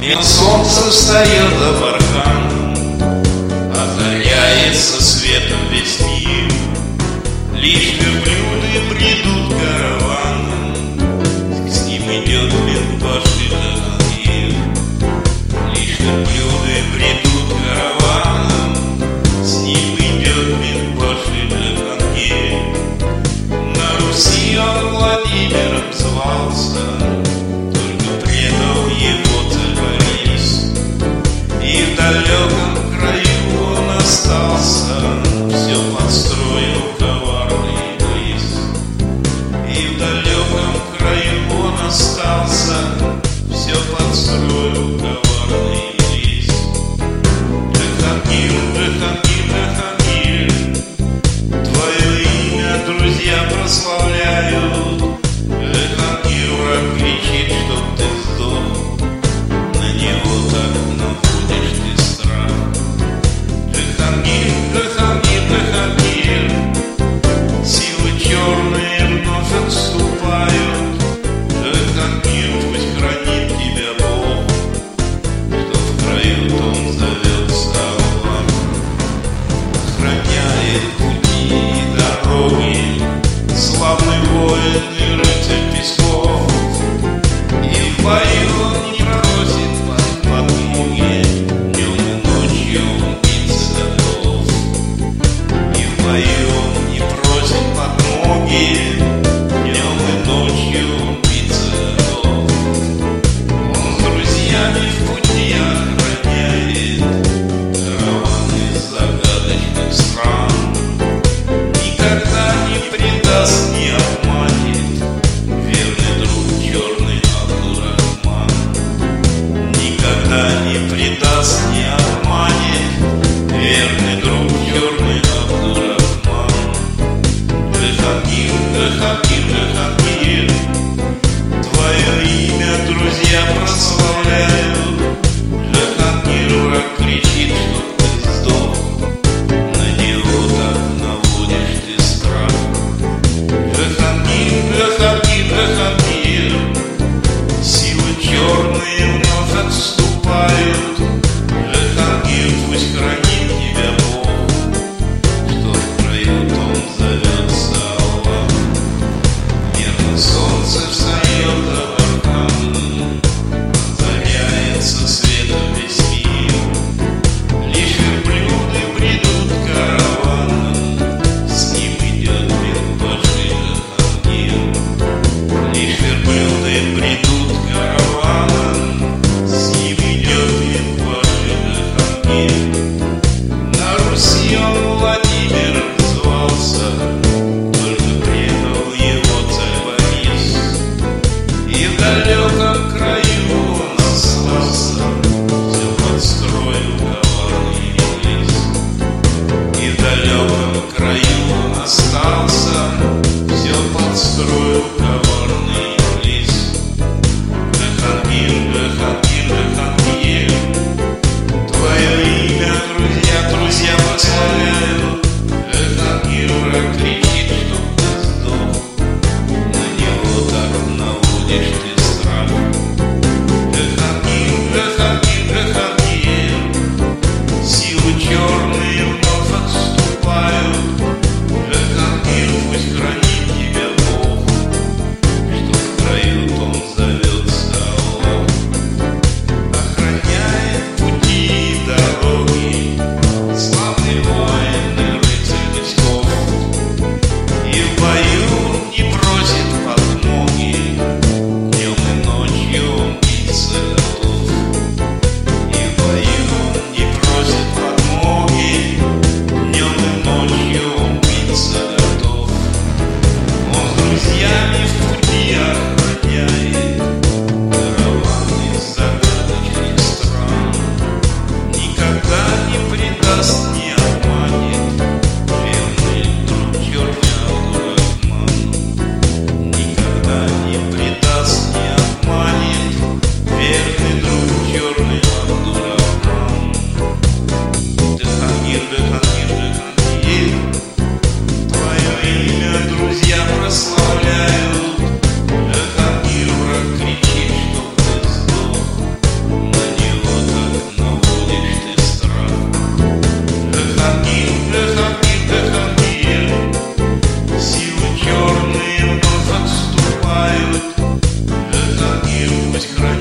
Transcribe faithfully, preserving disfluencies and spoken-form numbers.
Мимо солнца встает за барханом, озаряется светом весь мир. Лишь верблюды бредут караваном, с ним идет Минбаши Джахангир. Лишь верблюды бредут караваном, с ним идет Минбаши Джахангир. На Руси он Владимиром звался, только предал его царь Борис. И в далеком краю он остался, все подстроил коварный Иблис. И в далеком краю он остался, все подстроил коварный Иблис. Джахангир, Джахангир, Джахангир, твое имя друзья прославляют. Джахангир, враг кричит, чтоб ты сдох, на него так наводишь ты страх. Джахангир, Джахангир, Джахангир, силы черные вновь отступают. Джахангир, пусть хранит тебя Бог, что в краю он зовется Аллах. Охраняет пути и дороги славный воин и рыцарь Песков. И в бою он не просит подмоги, днем и ночью он биться готов. И в бою он не просит подмоги, днем и ночью он биться готов. Он с друзьями в пути охраняет караваны загадочных стран. Никогда не предаст, не обманет верный друг черный Абдурахман. Никогда не предаст, не обманет верный друг черный Абдурахман. Джахангир, Джахангир, Джахангир, твое имя друзья прославляют. Джахангир, враг кричит, чтоб ты сдох, на него так наводишь ты страх. Джахангир, Джахангир, Джахангир, силы черные вновь отступают. Джахангир, пусть хранит тебя Бог, что в краю он зовется Аллах. Верно солнце встает за барханом, озаряется светом весь мир. Лишь верблюды бредут караваном, с ним идет Минбаши Джахангир. Лишь верблюды бредут караваном, с ним идет Минбаши Джахангир. На Руси он Владимиром звался, только предал его царь Борис. И в далеком краю он остался, все подстроил коварный Иблис. И в далеком краю он остался, все подстроил коварный Иблис. Джахангир, Джахангир, Джахангир, твое имя друзья, друзья прославляют. Джахангир, враг кричит, чтоб ты сдох, на него так наводишь ты страх. Джахангир, Джахангир, Джахангир, силы черные вновь отступают. Джахангир, пусть хранит тебя Бог, что в краю он зовется Аллах. Охраняет пути и дороги славный воин и рыцарь Песков. И в бою не просит подмоги, днем и ночью он биться готов. И в бою не просит подмоги, днем и ночью он биться готов. Он с друзьями в пути охраняет караваны загадочных стран. Никогда не предаст, не обманет верный друг черный Абдурахман. Никогда не предаст, не обманет верный друг черный Абдурахман. Джахангир, Джахангир, Джахангир, твое имя друзья прославляют. Джахангир, враг быть красивым.